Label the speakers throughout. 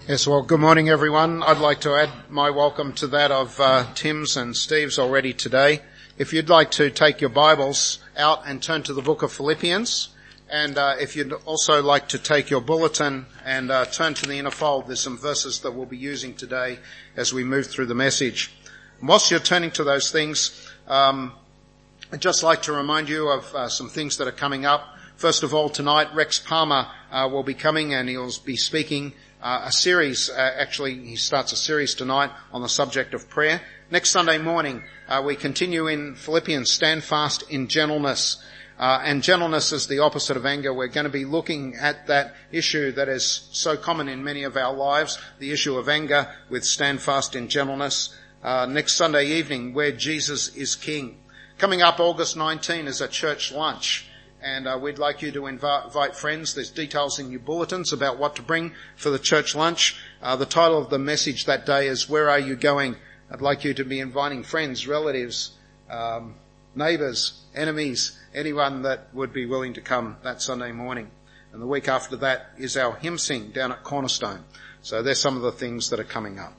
Speaker 1: Yes, well, good morning, everyone. I'd like to add my welcome to that of Tim's and Steve's already today. If you'd like to take your Bibles out and turn to the book of Philippians, and if you'd also like to take your bulletin and turn to the inner fold, there's some verses that we'll be using today as we move through the message. And whilst you're turning to those things, I'd just like to remind you of some things that are coming up. First of all, tonight, Rex Palmer will be coming and he'll be speaking a series. Actually, he starts a series tonight on the subject of prayer. Next Sunday morning, we continue in Philippians, stand fast in gentleness. And gentleness is the opposite of anger. We're going to be looking at that issue that is so common in many of our lives, the issue of anger, with stand fast in gentleness. Next Sunday evening, where Jesus is King. Coming up August 19 is a church lunch. And we'd like you to invite friends. There's details in your bulletins about what to bring for the church lunch. The title of the message that day is, Where Are You Going? I'd like you to be inviting friends, relatives, neighbours, enemies, anyone that would be willing to come that Sunday morning. And the week after that is our hymn sing down at Cornerstone. So there's some of the things that are coming up.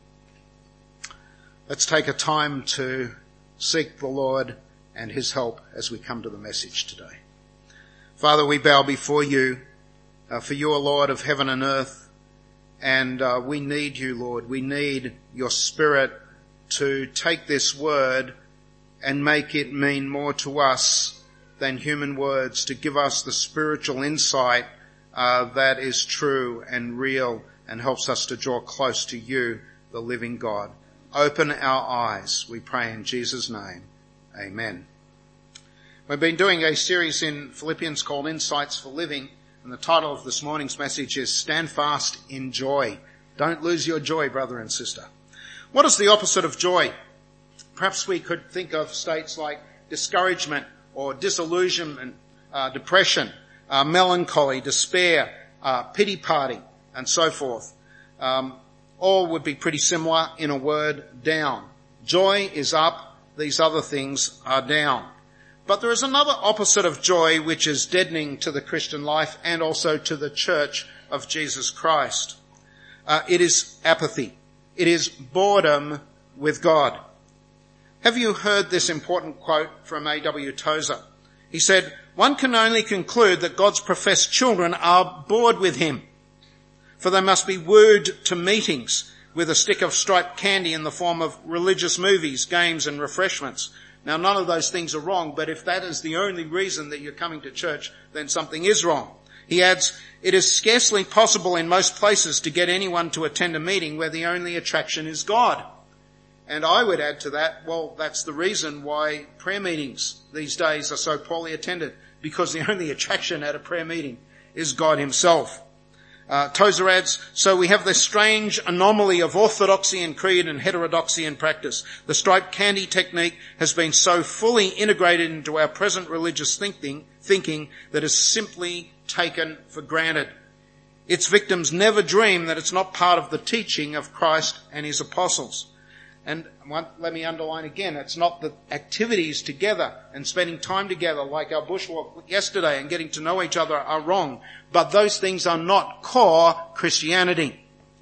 Speaker 1: Let's take a time to seek the Lord and his help as we come to the message today. Father, we bow before you, for you are Lord of heaven and earth, and we need you, Lord. We need your Spirit to take this word and make it mean more to us than human words, to give us the spiritual insight that is true and real and helps us to draw close to you, the living God. Open our eyes, we pray in Jesus' name. Amen. We've been doing a series in Philippians called Insights for Living, and the title of this morning's message is Stand Fast in Joy. Don't lose your joy, brother and sister. What is the opposite of joy? Perhaps we could think of states like discouragement or disillusionment, depression, melancholy, despair, pity party, and so forth. All would be pretty similar in a word, down. Joy is up, these other things are down. But there is another opposite of joy which is deadening to the Christian life and also to the church of Jesus Christ. It is apathy. It is boredom with God. Have you heard this important quote from A.W. Tozer? He said, "One can only conclude that God's professed children are bored with him, for they must be wooed to meetings with a stick of striped candy in the form of religious movies, games and refreshments." Now, none of those things are wrong, but if that is the only reason that you're coming to church, then something is wrong. He adds, "It is scarcely possible in most places to get anyone to attend a meeting where the only attraction is God." And I would add to that, well, that's the reason why prayer meetings these days are so poorly attended, because the only attraction at a prayer meeting is God himself. Tozer adds, "So we have this strange anomaly of orthodoxy in creed and heterodoxy in practice. The striped candy technique has been so fully integrated into our present religious thinking that is simply taken for granted. Its victims never dream that it's not part of the teaching of Christ and his apostles." And let me underline again, it's not the activities together and spending time together like our bushwalk yesterday and getting to know each other are wrong. But those things are not core Christianity.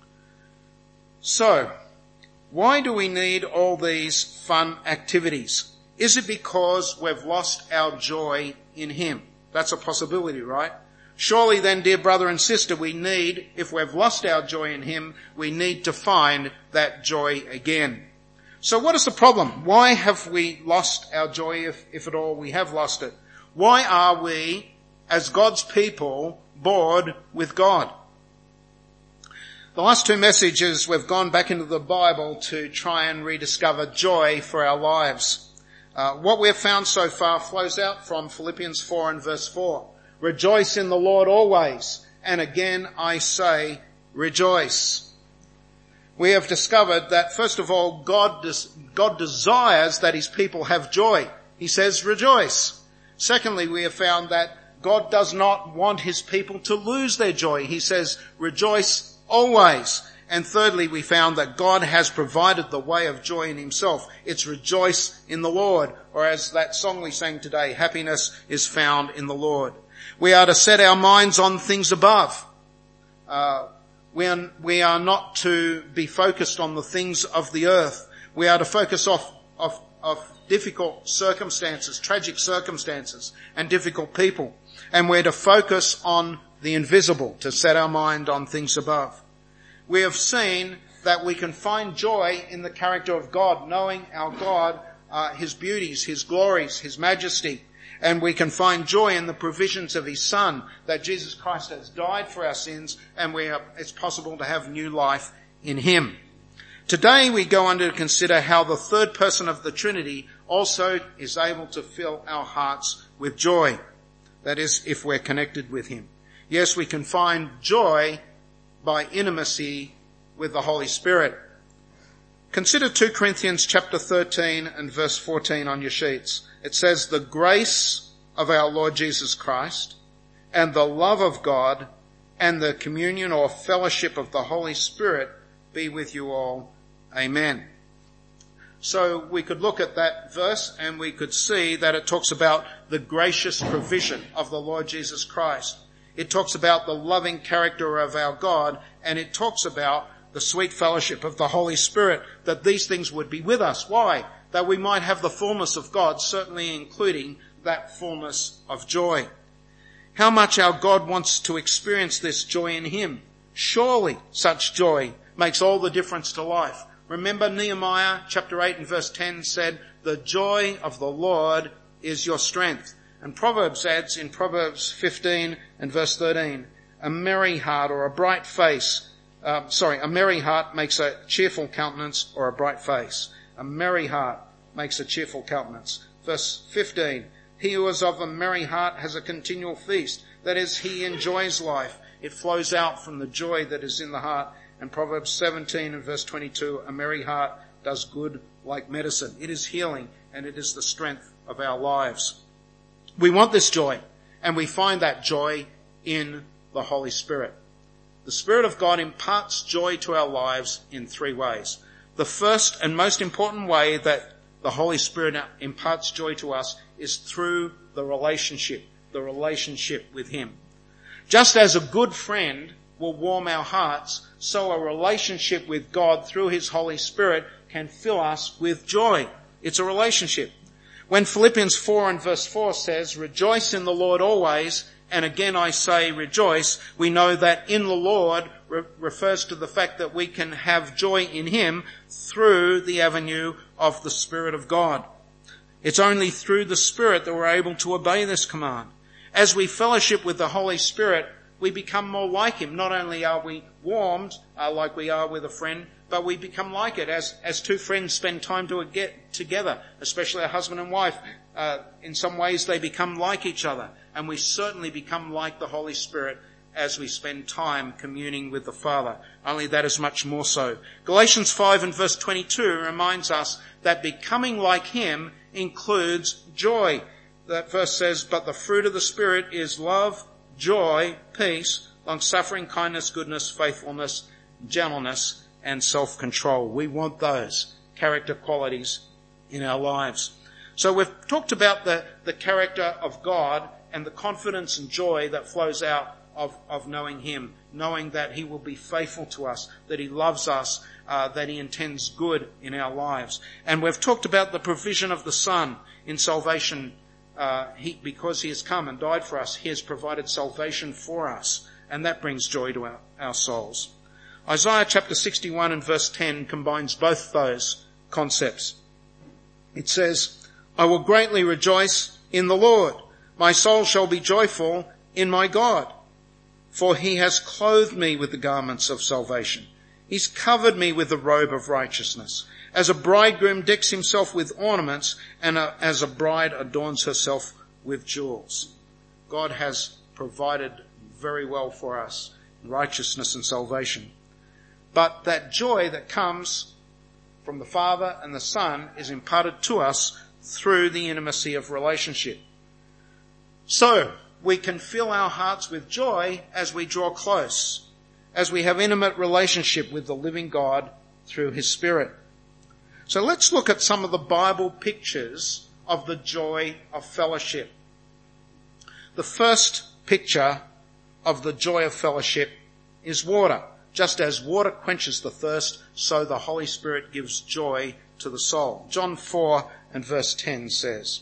Speaker 1: So, why do we need all these fun activities? Is it because we've lost our joy in him? That's a possibility, right? Surely then, dear brother and sister, if we've lost our joy in him, we need to find that joy again. So what is the problem? Why have we lost our joy, if at all we have lost it? Why are we, as God's people, bored with God? The last two messages, we've gone back into the Bible to try and rediscover joy for our lives. What we've found so far flows out from Philippians 4 and verse 4. "Rejoice in the Lord always, and again I say, rejoice." We have discovered that, first of all, God desires that his people have joy. He says, rejoice. Secondly, we have found that God does not want his people to lose their joy. He says, rejoice always. And thirdly, we found that God has provided the way of joy in himself. It's rejoice in the Lord. Or as that song we sang today, happiness is found in the Lord. We are to set our minds on things above. We are not to be focused on the things of the earth. We are to focus off difficult circumstances, tragic circumstances, and difficult people. And we're to focus on the invisible, to set our mind on things above. We have seen that we can find joy in the character of God, knowing our God, his beauties, his glories, his majesty. And we can find joy in the provisions of his Son, that Jesus Christ has died for our sins, and it's possible to have new life in him. Today we go on to consider how the third person of the Trinity also is able to fill our hearts with joy. That is, if we're connected with him. Yes, we can find joy by intimacy with the Holy Spirit. Consider 2 Corinthians chapter 13 and verse 14 on your sheets. It says, "The grace of our Lord Jesus Christ and the love of God and the communion or fellowship of the Holy Spirit be with you all. Amen." So we could look at that verse and we could see that it talks about the gracious provision of the Lord Jesus Christ. It talks about the loving character of our God, and it talks about the sweet fellowship of the Holy Spirit, that these things would be with us. Why? That we might have the fullness of God, certainly including that fullness of joy. How much our God wants to experience this joy in him. Surely such joy makes all the difference to life. Remember Nehemiah chapter 8 and verse 10 said, "The joy of the Lord is your strength." And Proverbs adds in Proverbs 15 and verse 13, a merry heart makes a cheerful countenance or a bright face. A merry heart makes a cheerful countenance. Verse 15, "He who is of a merry heart has a continual feast." That is, he enjoys life. It flows out from the joy that is in the heart. And Proverbs 17 and verse 22, "A merry heart does good like medicine." It is healing, and it is the strength of our lives. We want this joy, and we find that joy in the Holy Spirit. The Spirit of God imparts joy to our lives in three ways. The first and most important way that the Holy Spirit imparts joy to us is through the relationship with him. Just as a good friend will warm our hearts, so a relationship with God through his Holy Spirit can fill us with joy. It's a relationship. When Philippians 4 and verse 4 says, "Rejoice in the Lord always," and again I say rejoice, we know that in the Lord refers to the fact that we can have joy in him through the avenue of the Spirit of God. It's only through the Spirit that we're able to obey this command. As we fellowship with the Holy Spirit, we become more like him. Not only are we warmed like we are with a friend, but we become like it as two friends spend time together, especially a husband and wife. In some ways they become like each other, and we certainly become like the Holy Spirit as we spend time communing with the Father. Only that is much more so. Galatians 5 and verse 22 reminds us that becoming like him includes joy. That verse says, "But the fruit of the Spirit is love, joy, peace, long-suffering, kindness, goodness, faithfulness, gentleness, and self-control." We want those character qualities in our lives. So we've talked about the character of God and the confidence and joy that flows out of knowing him, knowing that he will be faithful to us, that he loves us, that he intends good in our lives. And we've talked about the provision of the Son in salvation. Because he has come and died for us, he has provided salvation for us, and that brings joy to our souls. Isaiah chapter 61 and verse 10 combines both those concepts. It says, "I will greatly rejoice in the Lord. My soul shall be joyful in my God. For he has clothed me with the garments of salvation. He's covered me with the robe of righteousness. As a bridegroom decks himself with ornaments, and as a bride adorns herself with jewels." God has provided very well for us righteousness and salvation. But that joy that comes from the Father and the Son is imparted to us through the intimacy of relationship. So we can fill our hearts with joy as we draw close, as we have intimate relationship with the living God through his Spirit. So let's look at some of the Bible pictures of the joy of fellowship. The first picture of the joy of fellowship is water. Just as water quenches the thirst, so the Holy Spirit gives joy to the soul. John 4 and verse 10 says,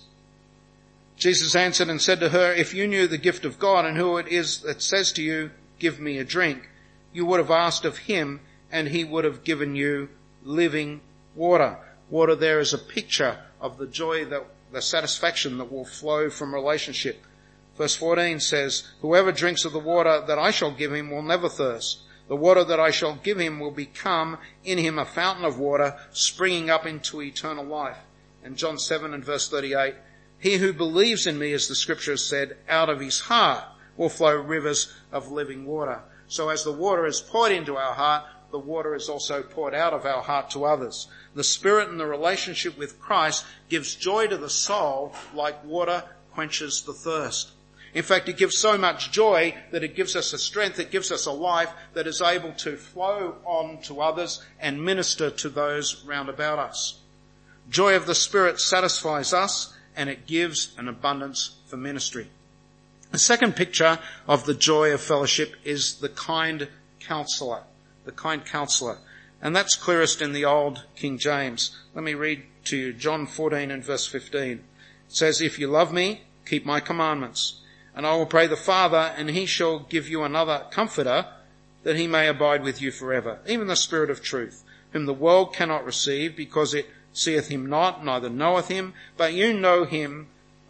Speaker 1: Jesus answered and said to her, if you knew the gift of God and who it is that says to you, give me a drink, you would have asked of him and he would have given you living water. Water there is a picture of the joy, the satisfaction that will flow from relationship. Verse 14 says, whoever drinks of the water that I shall give him will never thirst. The water that I shall give him will become in him a fountain of water springing up into eternal life. And John 7 and verse 38, he who believes in me, as the scripture has said, out of his heart will flow rivers of living water. So as the water is poured into our heart, the water is also poured out of our heart to others. The Spirit and the relationship with Christ gives joy to the soul like water quenches the thirst. In fact, it gives so much joy that it gives us a strength, it gives us a life that is able to flow on to others and minister to those round about us. Joy of the Spirit satisfies us and it gives an abundance for ministry. The second picture of the joy of fellowship is the kind counselor. The kind counselor. And that's clearest in the old King James. Let me read to you John 14 and verse 15. It says, if you love me, keep my commandments. And I will pray the Father, and he shall give you another comforter, that he may abide with you forever, even the Spirit of truth, whom the world cannot receive, because it seeth him not, neither knoweth him. But you know him,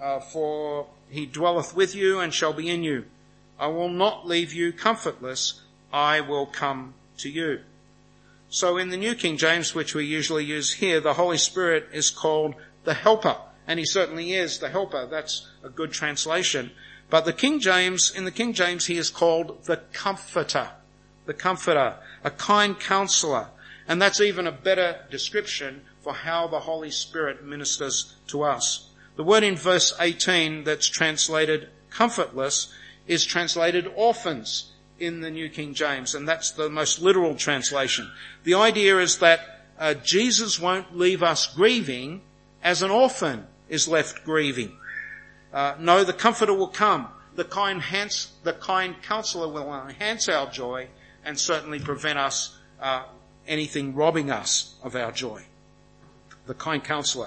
Speaker 1: for he dwelleth with you and shall be in you. I will not leave you comfortless, I will come to you. So in the New King James, which we usually use here, the Holy Spirit is called the Helper. And he certainly is the Helper. That's a good translation. But in the King James, he is called the Comforter. The Comforter, a kind counselor. And that's even a better description for how the Holy Spirit ministers to us. The word in verse 18 that's translated comfortless is translated orphans in the New King James, and that's the most literal translation. The idea is that Jesus won't leave us grieving as an orphan is left grieving. No, the Comforter will come. The kind counselor will enhance our joy and certainly prevent us anything robbing us of our joy. The kind counselor.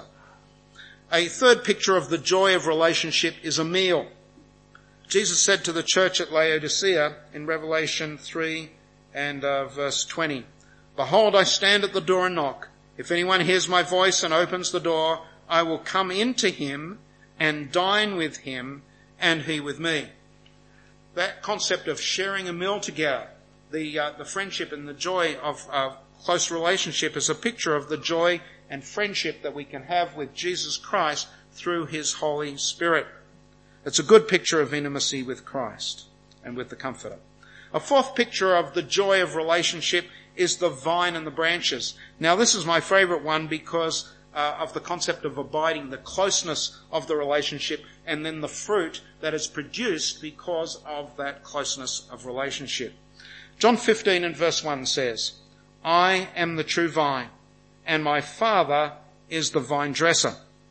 Speaker 1: A third picture of the joy of relationship is a meal. Jesus said to the church at Laodicea in Revelation 3 and verse 20, behold, I stand at the door and knock. If anyone hears my voice and opens the door, I will come into him and dine with him and he with me. That concept of sharing a meal together, the friendship and the joy of close relationship is a picture of the joy and friendship that we can have with Jesus Christ through his Holy Spirit. It's a good picture of intimacy with Christ and with the Comforter. A fourth picture of the joy of relationship is the vine and the branches. Now this is my favourite one because of the concept of abiding, the closeness of the relationship, and then the fruit that is produced because of that closeness of relationship. John 15 and verse 1 says, I am the true vine, and my Father is the vine dresser.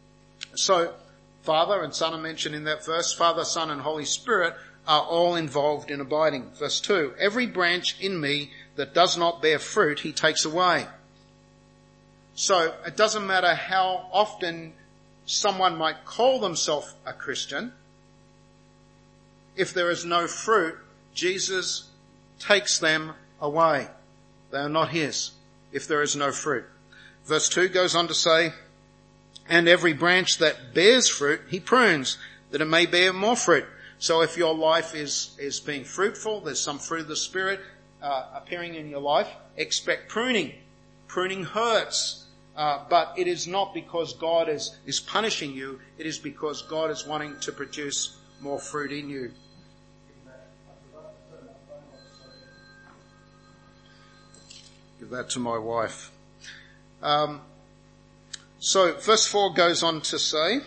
Speaker 1: So, Father and Son are mentioned in that verse. Father, Son, and Holy Spirit are all involved in abiding. Verse 2, every branch in me that does not bear fruit, he takes away. So, it doesn't matter how often someone might call themselves a Christian. If there is no fruit, Jesus takes them away. They are not his if there is no fruit. Verse 2 goes on to say, and every branch that bears fruit, he prunes, that it may bear more fruit. So if your life is being fruitful, there's some fruit of the Spirit appearing in your life, expect pruning. Pruning hurts, but it is not because God is punishing you. It is because God is wanting to produce more fruit in you. Give that to my wife. So verse 4 goes on to say,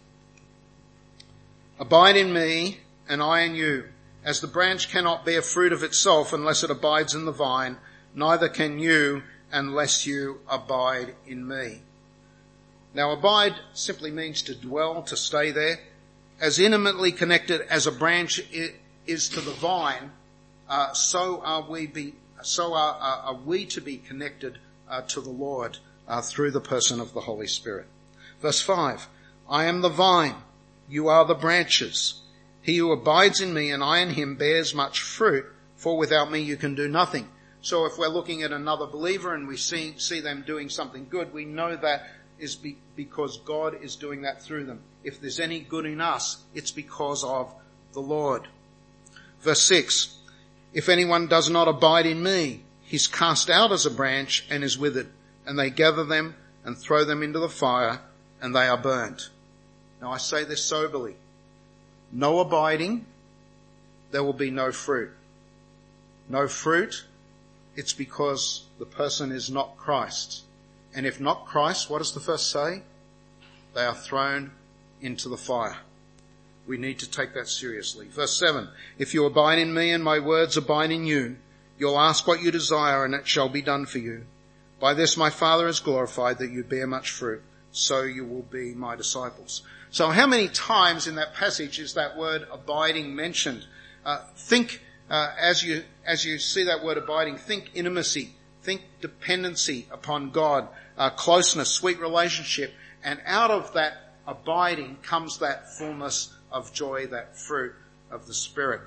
Speaker 1: abide in me and I in you. As the branch cannot bear fruit of itself unless it abides in the vine, neither can you unless you abide in me. Now abide simply means to dwell, to stay there. As intimately connected as a branch is to the vine, so are we so are we to be connected to the Lord through the person of the Holy Spirit. Verse 5, I am the vine, you are the branches. He who abides in me and I in him bears much fruit, for without me you can do nothing. So if we're looking at another believer and we see them doing something good, we know that is because God is doing that through them. If there's any good in us, it's because of the Lord. Verse 6, if anyone does not abide in me, he's cast out as a branch and is withered, and they gather them and throw them into the fire, and they are burnt. Now I say this soberly. No abiding, there will be no fruit. No fruit, it's because the person is not Christ. And if not Christ, what does the verse say? They are thrown into the fire. We need to take that seriously. Verse 7, if you abide in me and my words abide in you, you'll ask what you desire and it shall be done for you. By this my Father is glorified, that you bear much fruit, so you will be my disciples. So how many times in that passage is that word abiding mentioned? Think as you see that word abiding, think intimacy, think dependency upon God, closeness, sweet relationship, and out of that abiding comes that fullness of joy, that fruit of the Spirit.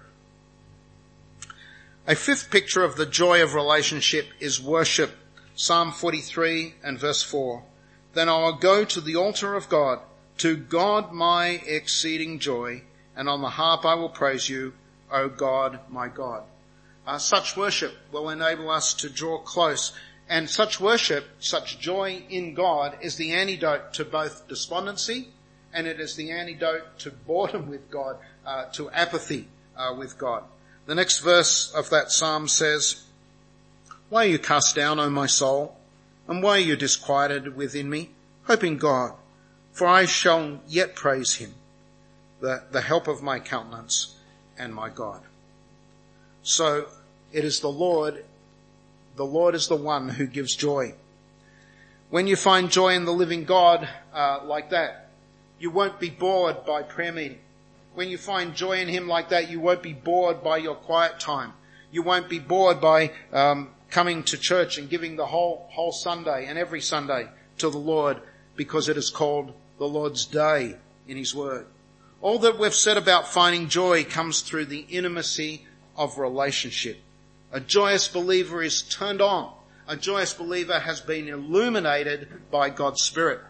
Speaker 1: A fifth picture of the joy of relationship is worship. Psalm 43 and verse 4. Then I will go to the altar of God, to God my exceeding joy, and on the harp I will praise you, O God, my God. Such worship will enable us to draw close, and such worship, such joy in God is the antidote to both despondency, and it is the antidote to boredom with God, to apathy with God. The next verse of that psalm says, why are you cast down, O my soul? And why are you disquieted within me? Hope in God, for I shall yet praise him, the help of my countenance and my God. So it is the Lord is the one who gives joy. When you find joy in the living God like that, you won't be bored by prayer meeting. When you find joy in him like that, you won't be bored by your quiet time. You won't be bored by coming to church and giving the whole Sunday and every Sunday to the Lord, because it is called the Lord's Day in his word. All that we've said about finding joy comes through the intimacy of relationship. A joyous believer is turned on. A joyous believer has been illuminated by God's Spirit.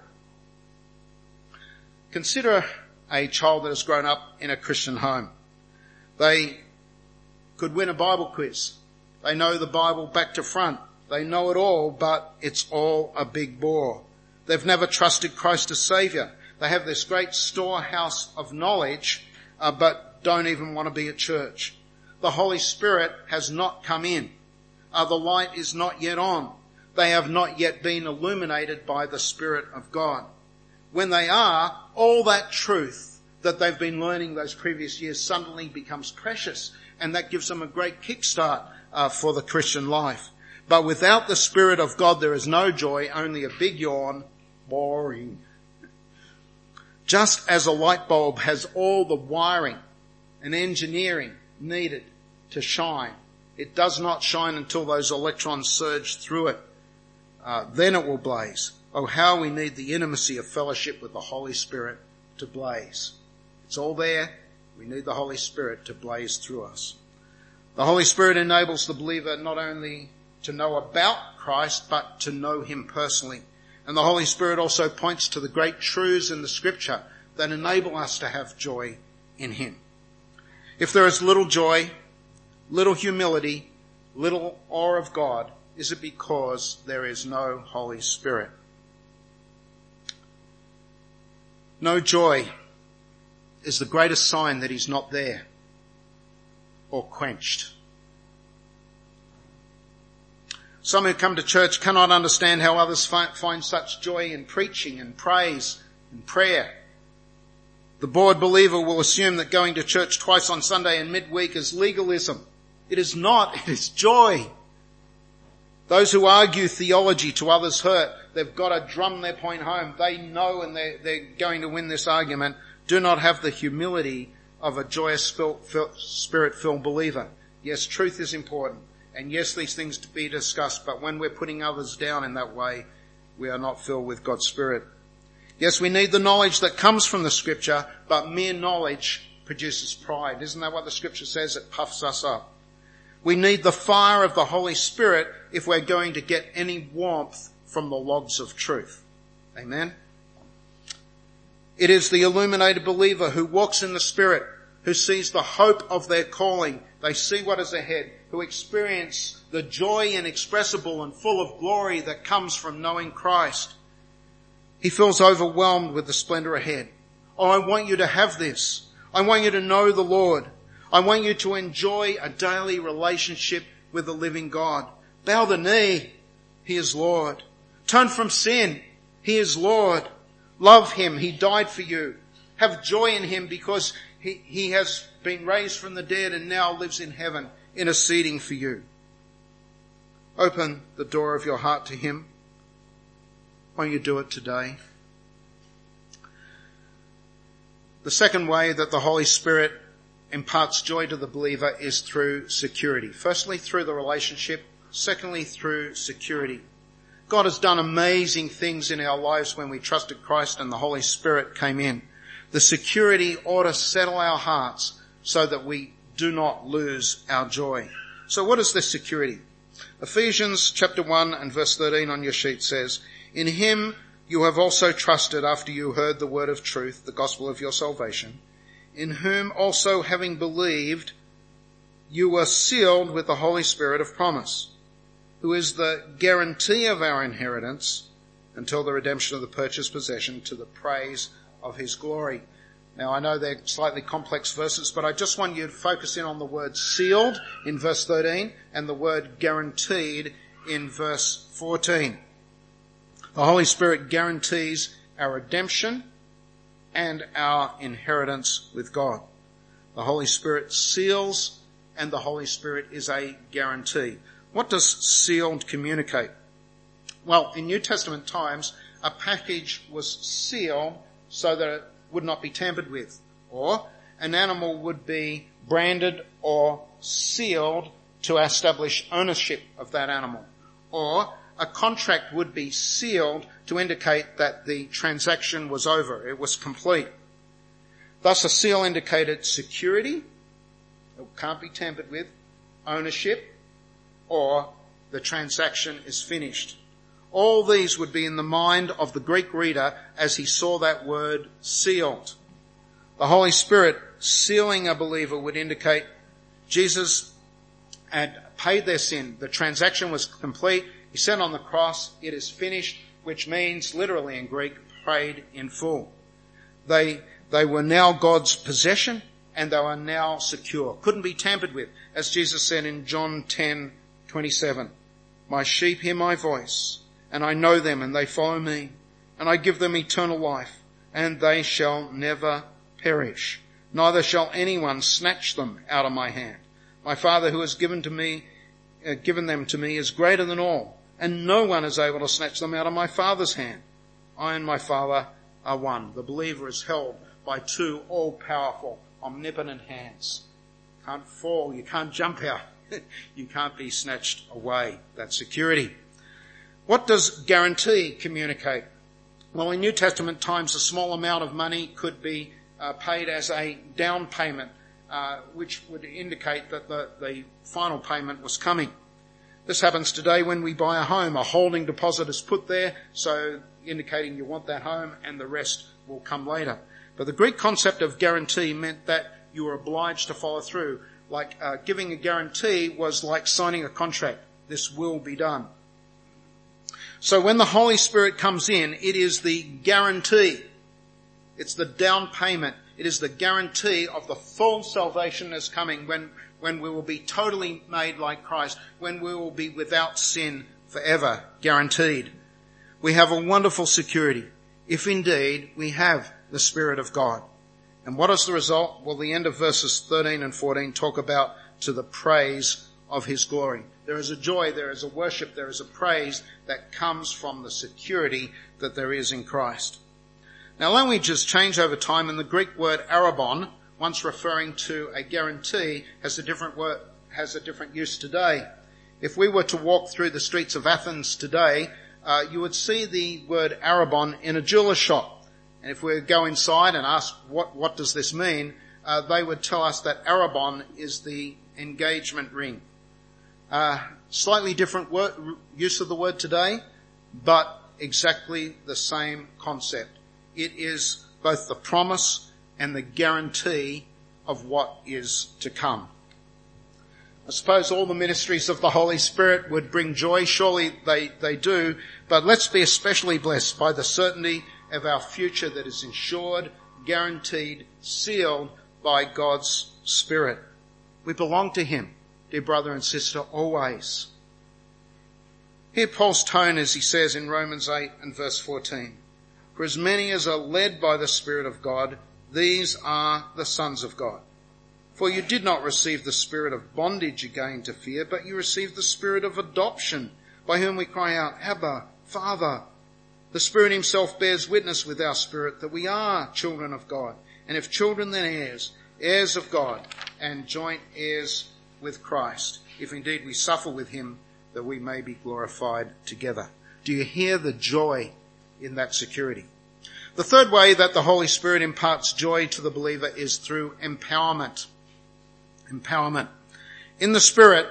Speaker 1: Consider a child that has grown up in a Christian home. They could win a Bible quiz. They know the Bible back to front. They know it all, but it's all a big bore. They've never trusted Christ as Saviour. They have this great storehouse of knowledge, but don't even want to be at church. The Holy Spirit has not come in. The light is not yet on. They have not yet been illuminated by the Spirit of God. When they are, all that truth that they've been learning those previous years suddenly becomes precious, and that gives them a great kickstart for the Christian life. But without the Spirit of God, there is no joy, only a big yawn. Boring. Just as a light bulb has all the wiring and engineering needed to shine, it does not shine until those electrons surge through it. Then it will blaze. Oh, how we need the intimacy of fellowship with the Holy Spirit to blaze. It's all there. We need the Holy Spirit to blaze through us. The Holy Spirit enables the believer not only to know about Christ, but to know him personally. And the Holy Spirit also points to the great truths in the Scripture that enable us to have joy in him. If there is little joy, little humility, little awe of God, is it because there is no Holy Spirit? No joy is the greatest sign that he's not there or quenched. Some who come to church cannot understand how others find such joy in preaching and praise and prayer. The bored believer will assume that going to church twice on Sunday and midweek is legalism. It is not. It is joy. Those who argue theology to others' hurt, they've got to drum their point home. They know and they're going to win this argument, do not have the humility of a joyous Spirit-filled believer. Yes, truth is important. And yes, these things to be discussed, but when we're putting others down in that way, we are not filled with God's Spirit. Yes, we need the knowledge that comes from the Scripture, but mere knowledge produces pride. Isn't that what the Scripture says? It puffs us up. We need the fire of the Holy Spirit if we're going to get any warmth from the logs of truth. Amen? It is the illuminated believer who walks in the Spirit, who sees the hope of their calling. They see what is ahead, who experience the joy inexpressible and full of glory that comes from knowing Christ. He feels overwhelmed with the splendor ahead. Oh, I want you to have this. I want you to know the Lord. I want you to enjoy a daily relationship with the living God. Bow the knee. He is Lord. Turn from sin. He is Lord. Love Him. He died for you. Have joy in Him because He has been raised from the dead and now lives in heaven, interceding for you. Open the door of your heart to Him. Won't you do it today? The second way that the Holy Spirit imparts joy to the believer is through security. Firstly, through the relationship. Secondly, through security. God has done amazing things in our lives when we trusted Christ and the Holy Spirit came in. The security ought to settle our hearts so that we do not lose our joy. So what is this security? Ephesians chapter 1 and verse 13 on your sheet says, "In Him you have also trusted after you heard the word of truth, the gospel of your salvation, in whom also having believed, you were sealed with the Holy Spirit of promise, who is the guarantee of our inheritance until the redemption of the purchased possession to the praise of His glory." Now I know they're slightly complex verses, but I just want you to focus in on the word sealed in verse 13 and the word guaranteed in verse 14. The Holy Spirit guarantees our redemption and our inheritance with God. The Holy Spirit seals, and the Holy Spirit is a guarantee. What does sealed communicate? Well, in New Testament times, a package was sealed so that it would not be tampered with, or an animal would be branded or sealed to establish ownership of that animal, or a contract would be sealed to indicate that the transaction was over, it was complete. Thus a seal indicated security, it can't be tampered with, ownership, or the transaction is finished. All these would be in the mind of the Greek reader as he saw that word sealed. The Holy Spirit sealing a believer would indicate Jesus had paid their sin. The transaction was complete. He said on the cross, "It is finished," which means literally in Greek, paid in full. They were now God's possession and they were now secure. Couldn't be tampered with. As Jesus said in John 10:27, "My sheep hear my voice, and I know them, and they follow me, and I give them eternal life, and they shall never perish. Neither shall anyone snatch them out of my hand. My Father who has given them to me is greater than all, and no one is able to snatch them out of my Father's hand. I and my Father are one." The believer is held by two all-powerful, omnipotent hands. Can't fall, you can't jump out, you can't be snatched away. That's security. What does guarantee communicate? Well, in New Testament times, a small amount of money could be paid as a down payment, which would indicate that the final payment was coming. This happens today when we buy a home. A holding deposit is put there, so indicating you want that home and the rest will come later. But the Greek concept of guarantee meant that you were obliged to follow through. Like giving a guarantee was like signing a contract. This will be done. So when the Holy Spirit comes in, it is the guarantee. It's the down payment. It is the guarantee of the full salvation that's coming when we will be totally made like Christ, when we will be without sin forever, guaranteed. We have a wonderful security, if indeed we have the Spirit of God. And what is the result? Well, the end of verses 13 and 14 talk about to the praise of His glory. There is a joy, there is a worship, there is a praise that comes from the security that there is in Christ. Now languages change over time, and the Greek word arabon, once referring to a guarantee, has a different use today. If we were to walk through the streets of Athens today, you would see the word Arrabon in a jeweler's shop. And if we go inside and ask what does this mean, they would tell us that Arrabon is the engagement ring. Slightly different use of the word today, but exactly the same concept. It is both the promise and the guarantee of what is to come. I suppose all the ministries of the Holy Spirit would bring joy. Surely they do. But let's be especially blessed by the certainty of our future that is ensured, guaranteed, sealed by God's Spirit. We belong to Him, dear brother and sister, always. Hear Paul's tone as he says in Romans 8 and verse 14. For as many as are led by the Spirit of God, these are the sons of God. For you did not receive the spirit of bondage again to fear, but you received the spirit of adoption, by whom we cry out, Abba, Father. The Spirit Himself bears witness with our spirit that we are children of God. And if children, then heirs, heirs of God, and joint heirs with Christ, if indeed we suffer with Him, that we may be glorified together. Do you hear the joy in that security? The third way that the Holy Spirit imparts joy to the believer is through empowerment. Empowerment. In the Spirit,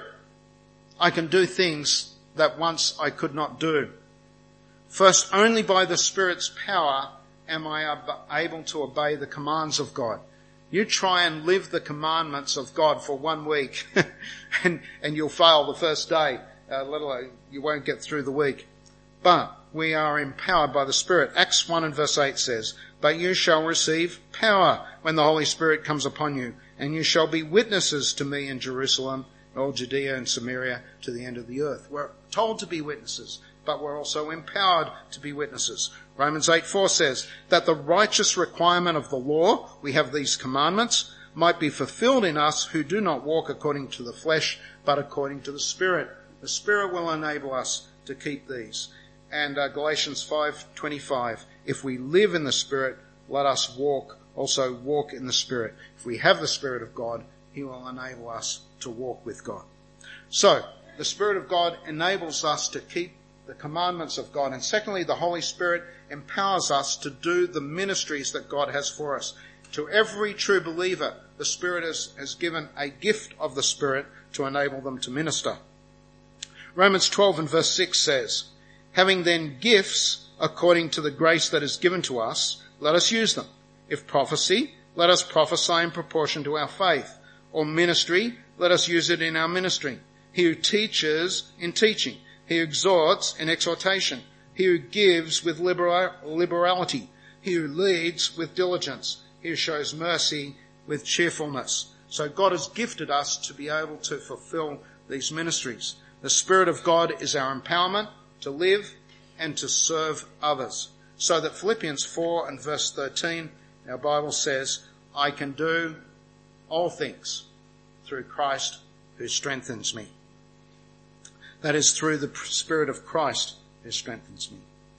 Speaker 1: I can do things that once I could not do. First, only by the Spirit's power am I able to obey the commands of God. You try and live the commandments of God for 1 week and you'll fail the first day. Let alone you won't get through the week. But we are empowered by the Spirit. Acts 1 and verse 8 says, But you shall receive power when the Holy Spirit comes upon you, and you shall be witnesses to me in Jerusalem, all Judea and Samaria, to the end of the earth. We're told to be witnesses, but we're also empowered to be witnesses. Romans 8:4 says that the righteous requirement of the law, we have these commandments, might be fulfilled in us who do not walk according to the flesh, but according to the Spirit. The Spirit will enable us to keep these. And Galatians 5:25, if we live in the Spirit, let us also walk in the Spirit. If we have the Spirit of God, He will enable us to walk with God. So, the Spirit of God enables us to keep the commandments of God. And secondly, the Holy Spirit empowers us to do the ministries that God has for us. To every true believer, the Spirit has given a gift of the Spirit to enable them to minister. Romans 12 and verse 6 says, Having then gifts according to the grace that is given to us, let us use them. If prophecy, let us prophesy in proportion to our faith. Or ministry, let us use it in our ministry. He who teaches in teaching. He who exhorts in exhortation. He who gives with liberality. He who leads with diligence. He who shows mercy with cheerfulness. So God has gifted us to be able to fulfill these ministries. The Spirit of God is our empowerment to live and to serve others. So that Philippians 4 and verse 13, our Bible says, I can do all things through Christ who strengthens me. That is through the Spirit of Christ who strengthens me.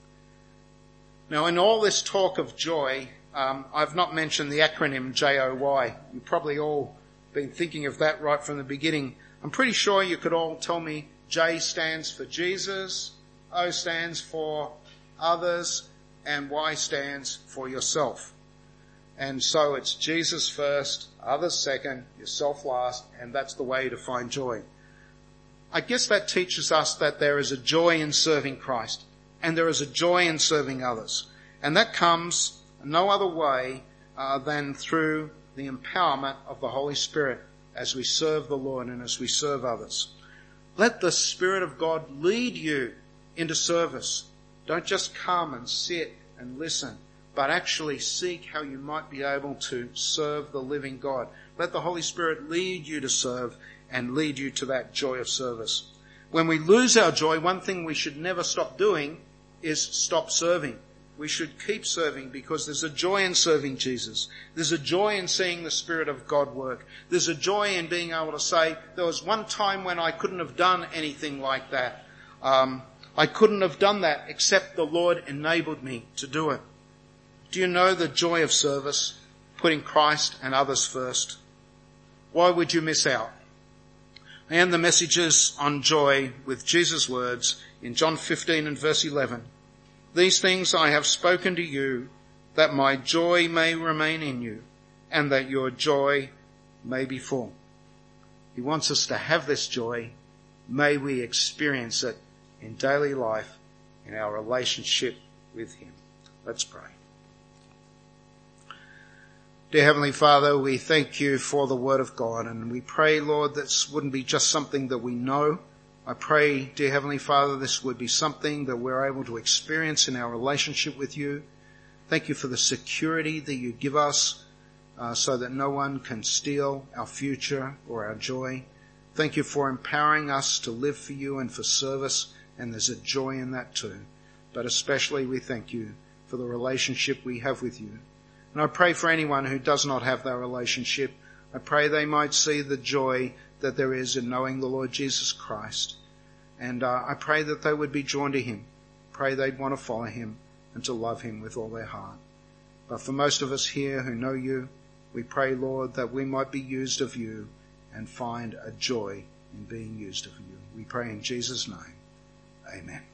Speaker 1: Now, in all this talk of joy, I've not mentioned the acronym JOY. You've probably all been thinking of that right from the beginning. I'm pretty sure you could all tell me J stands for Jesus, O stands for others, and Y stands for yourself. And so it's Jesus first, others second, yourself last, and that's the way to find joy. I guess that teaches us that there is a joy in serving Christ, and there is a joy in serving others. And that comes no other way than through the empowerment of the Holy Spirit as we serve the Lord and as we serve others. Let the Spirit of God lead you into service. Don't just come and sit and listen, but actually seek how you might be able to serve the living God. Let the Holy Spirit lead you to serve and lead you to that joy of service. When we lose our joy, one thing we should never stop doing is stop serving. We should keep serving because there's a joy in serving Jesus. There's a joy in seeing the Spirit of God work. There's a joy in being able to say, there was one time when I couldn't have done anything like that. I couldn't have done that except the Lord enabled me to do it. Do you know the joy of service, putting Christ and others first? Why would you miss out? I end the messages on joy with Jesus' words in John 15 and verse 11. These things I have spoken to you, that my joy may remain in you, and that your joy may be full. He wants us to have this joy. May we experience it in daily life, in our relationship with him. Let's pray. Dear Heavenly Father, we thank you for the Word of God, and we pray, Lord, this wouldn't be just something that we know. I pray, dear Heavenly Father, this would be something that we're able to experience in our relationship with you. Thank you for the security that you give us so that no one can steal our future or our joy. Thank you for empowering us to live for you and for service, and there's a joy in that too. But especially we thank you for the relationship we have with you. And I pray for anyone who does not have that relationship, I pray they might see the joy that there is in knowing the Lord Jesus Christ. And I pray that they would be drawn to him. Pray they'd want to follow him and to love him with all their heart. But for most of us here who know you, we pray, Lord, that we might be used of you and find a joy in being used of you. We pray in Jesus' name. Amen.